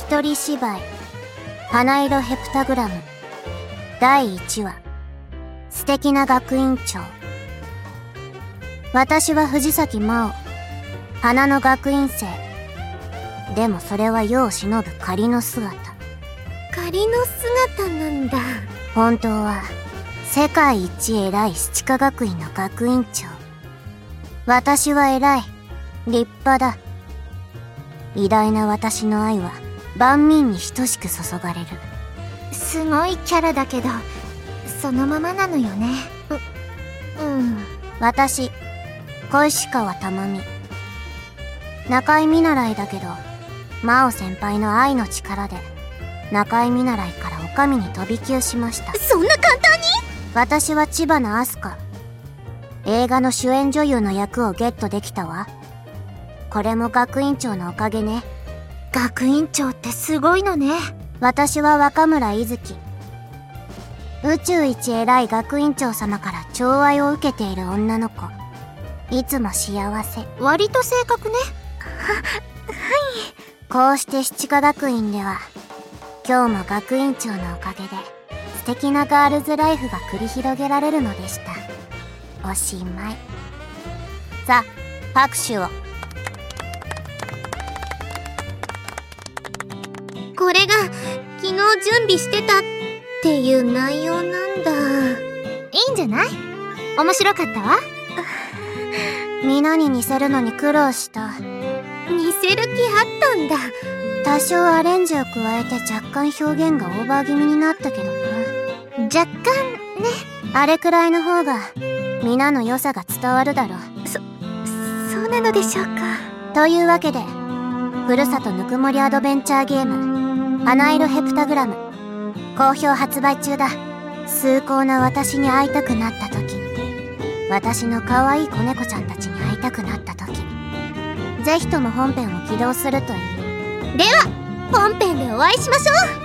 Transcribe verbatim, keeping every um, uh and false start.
一人芝居花色ヘプタグラムだいいちわ素敵な学院長。私は藤崎真央、花の学院生。でもそれは世を忍ぶ仮の姿。 仮の姿なんだ。 本当は世界一偉い七科学院の学院長。私は偉い、立派だ。偉大な私の愛は万民に等しく注がれる。 すごいキャラだけどそのままなのよね。ううん私小石川珠美、中井見習いだけど真央先輩の愛の力で中井見習いから女将に飛び級しました。 そんな簡単に？ 私は知花明日香、映画の主演女優の役をゲットできたわ。これも学院長のおかげね。 学院長ってすごいのね。 私は若村いずき、宇宙一偉い学院長様から寵愛を受けている女の子。いつも幸せ。 割と正確ね。は、はい。 こうして七科学院では今日も学院長のおかげで素敵なガールズライフが繰り広げられるのでした。おしまい。さあ拍手を。 これが昨日準備してたっていう内容なんだ。いいんじゃない？面白かったわ。 皆に似せるのに苦労した。 似せる気あったんだ。 多少アレンジを加えて若干表現がオーバー気味になったけどな。 若干ね。 あれくらいの方が皆の良さが伝わるだろう。 そ、そうなのでしょうか。 というわけでふるさとぬくもりアドベンチャーゲーム花色ヘプタグラム好評発売中だ。崇高な私に会いたくなった時、私の可愛い子猫ちゃんたちに会いたくなった時、ぜひとも本編を起動するといい。 では本編でお会いしましょう。